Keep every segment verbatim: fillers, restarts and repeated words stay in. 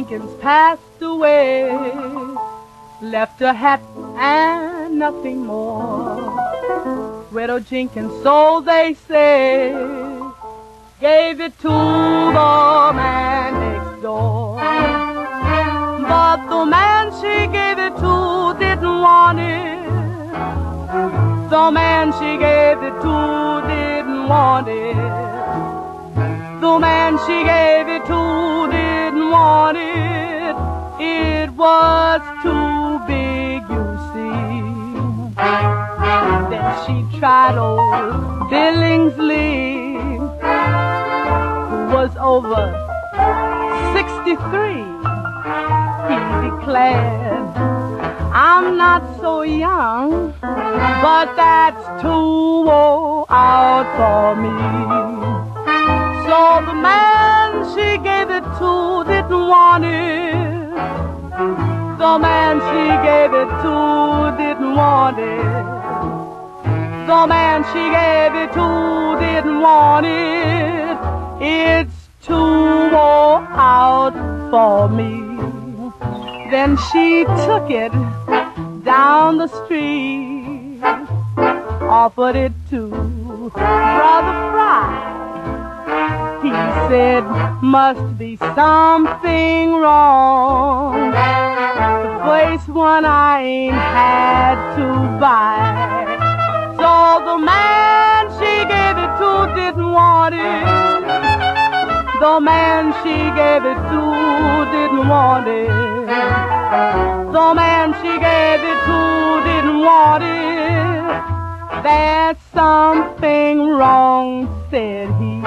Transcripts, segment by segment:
Jenkins passed away, left a hat and nothing more. Widow Jenkins, so they say, gave it to the man next door. But the man she gave it to didn't want it. The man she gave it to didn't want it. The man she gave it to didn't want it. It was too big, you see. Then she tried old Billingsley, who was over sixty-three. He declared, I'm not so young, but that's too old out for me. So the man she gave it to didn't want it. The man she gave it to didn't want it. The man she gave it to didn't want it. It's too old out for me. Then she took it down the street, offered it to Brother Fry. He said, must be something wrong. The first one I ain't had to buy. So the man she gave it to didn't want it. The man she gave it to didn't want it. The man she gave it to didn't want it. There's something wrong, said he.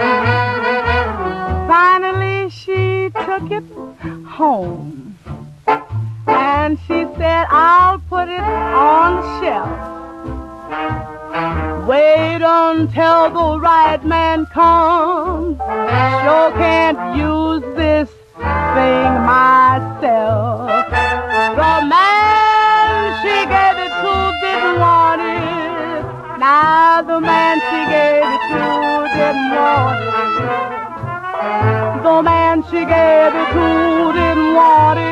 Finally she took it home, and she said, I'll put it on the shelf. Wait until the right man comes. Sure can't use this thing myself. The man she gave it to didn't want it. Now the man she gave it to didn't want it. The man she gave it to didn't want it.